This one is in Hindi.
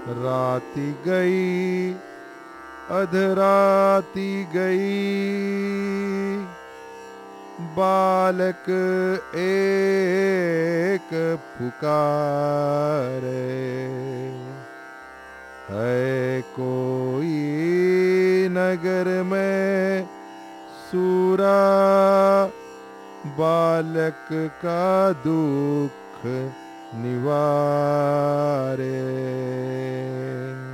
राति गई अधराती गई, बालक एक पुकारे, है कोई नगर में सूरा, बालक का दुख निवारे।